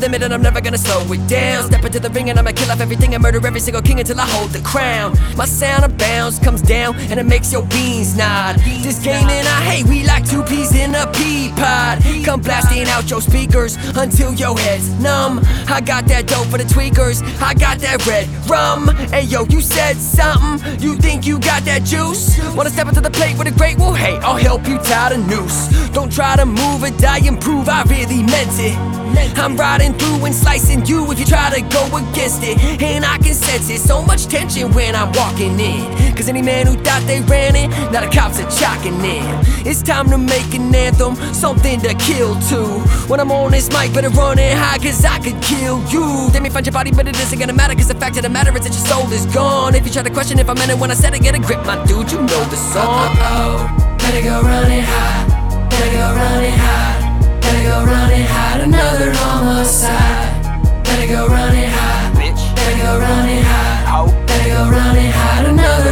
limit and I'm never gonna slow it down. Step into the ring and I'ma kill off everything and murder every single king until I hold the crown. My sound abounds, comes down, and it makes your beans nod. This game that I hate, we like two peas in a pea pod. Come blasting out your speakers until your head's numb. I got that dope for the tweakers, I got that red rum. Hey yo, you said something, you think you got that juice? Wanna step into the plate with a great, well hey, I'll help you tie the noose. Don't try to move or die and prove I really meant it. I'm riding through and slicing you if you try to go against it. And I can sense it, so much tension when I'm walking in. Cause any man who thought they ran it, now the cops are chalking in. It's time to make an anthem, something to kill to. When I'm on this mic, better run it high cause I could kill you. They may find your body but it isn't gonna matter, cause the fact of the matter is that your soul is gone. If you try to question if I meant it when I said it, get a grip, my dude, you know the song. Better go running high, better go running high. Better go running hide, another homicide. Better go running high, Bitch. better go running high. Better go running hide, another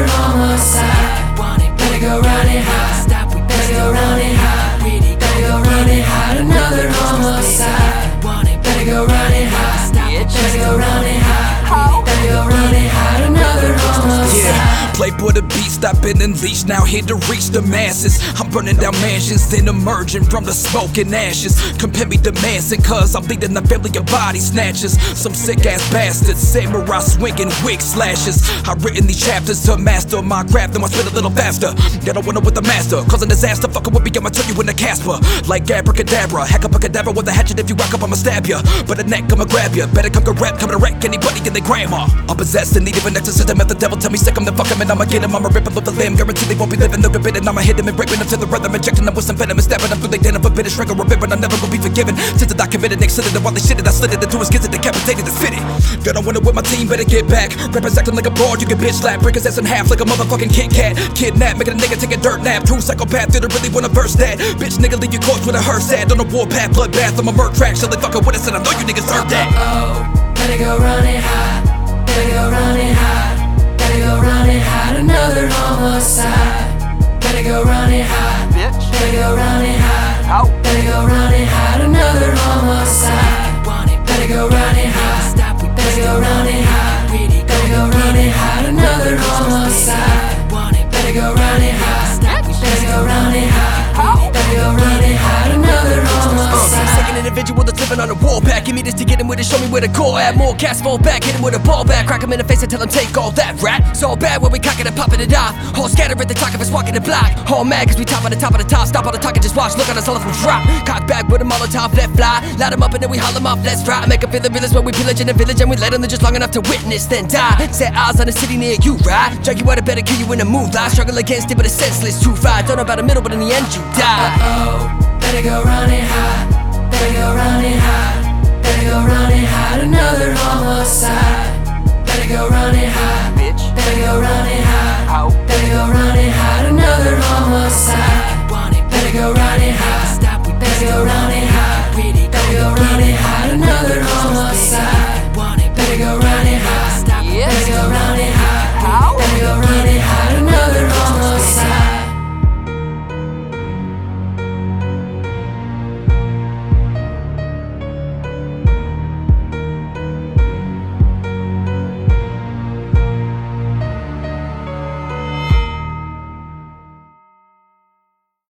homicide. Better go running high, better go running high. Better go running hide, another homicide. Better go running high, better go running high. Better go running hide, another homicide. Yeah, Playboy the beast, I've been unleashed, now here to reach the masses. I'm burning down mansions, then emerging from the smoke and ashes. Compare me to Manson, cause I'm leading a family of body snatchers. Some sick ass bastards, samurai swinging wig slashes. I've written these chapters to master my craft, then I spit a little faster. They don't wanna with the master, causing disaster, fucking with me, I'ma turn you into Casper. Like abracadabra, hack up a cadaver with a hatchet, if you rock up I'ma stab ya. But the neck, I'ma grab ya, better come to rap, come to wreck anybody in their grandma. I'm possessed in need of an exorcism, if the devil tell me sick, I'm the fuck him and I'ma get him, I'ma rip him with the limb. Guarantee they won't be living, no good and I'ma hit him and raping him to the rhythm, injecting them with some venom and stabbing them through their denim, forbidden shrink or ribbon, I'm never gonna be forgiven. Since I committed, Nick slid it, while they shit it, I slid it into his kids and decapitated and fitted. Gonna win it with my team, better get back. Rappers acting like a broad, you can bitch slap, break his ass in half like a motherfucking Kit Kat. Kidnap, making a nigga take a dirt nap. True psychopath, didn't really wanna verse that. Bitch nigga, leave your corpse with a hearse at. On a warpath, bloodbath, I'm a murk track. Shall they fucking with us and I know you niggas heard that. Better go running high, better go running high. Better go running high, another homicide. Better go running high, Bitch. better go running high. Better go running high, another homicide. Better go running high, better go running high. Better go running high, another homicide. Better go running high, better go running high. Better go running high, another homicide. Second individual that's living on a warpath. Give me this to get him with it, show me where to go at. More cats fall back, hit him with a ball back. Crack him in the face and tell him take all that rat. It's all bad when we cocking and popping it off. All scattered at the talk of us walking the block. All mad cause we top of the top of the top. Stop all the talk and just watch, look at us, all of them drop. Cock back with a Molotov, let fly. Light him up and then we haul him off, let's fry. Make him feel the realest when we pillage in the village. And we let him live just long enough to witness, then die. Set eyes on the city near you, right? Drag you out of bed and kill you in the moonlight. Struggle against it but it's senseless, too far. Don't know about the middle but in the end you die. Better go running high, better go running high. Better go running high, another homicide. Better go running high, Bitch. better go running high. Better go running high, another homicide. Better go running high, better go running high. Better go running high, another homicide.